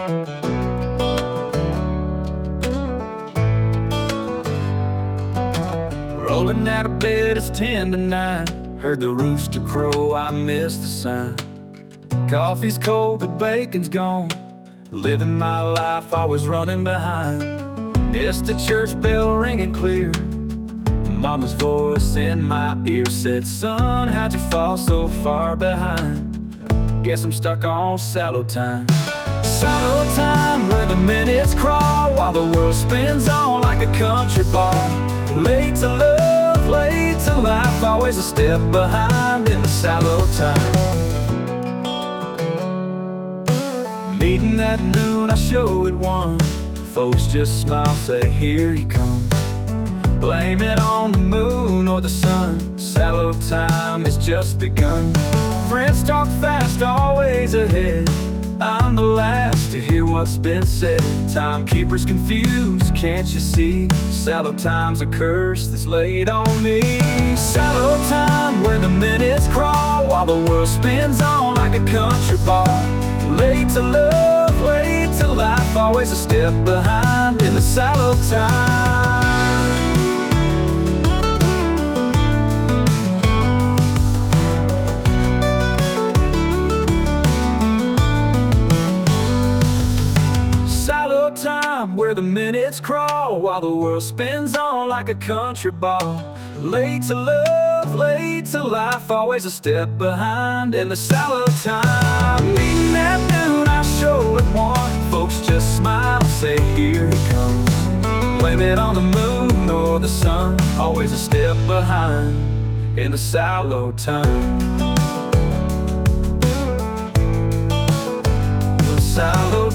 Rolling out of bed, it's 10 to 9. Heard the rooster crow, I missed the sign. Coffee's cold, but bacon's gone. Living my life, always running behind. It's the church bell ringing clear. Mama's voice in my ear said, "Son, how'd you fall so far behind?" Guess I'm stuck on sallow time. Sallow time, where the minutes crawl while the world spins on like a country bar. Late to love, late to life, always a step behind in the sallow time. Meeting at noon, I show at 1. Folks just smile, say, "Here he comes." Blame it on the moon or the sun. Sallow time has just begun. Friends talk fast, always ahead. I'm the last to hear what's been said. Timekeeper's confused, can't you see? Sallow time's a curse that's laid on me. Sallow time, where the minutes crawl while the world spins on like a country bar. Late to love, late to life, always a step behind in the sallow time. Sallow time, where the minutes crawl while the world spins on like a country bar. Late to love, late to life, always a step behind in the sallow time. Meeting at noon, I show at 1. Folks just smile, say, "Here he comes." Blame it on the moon or the sun, always a step behind in the sallow time. The sallow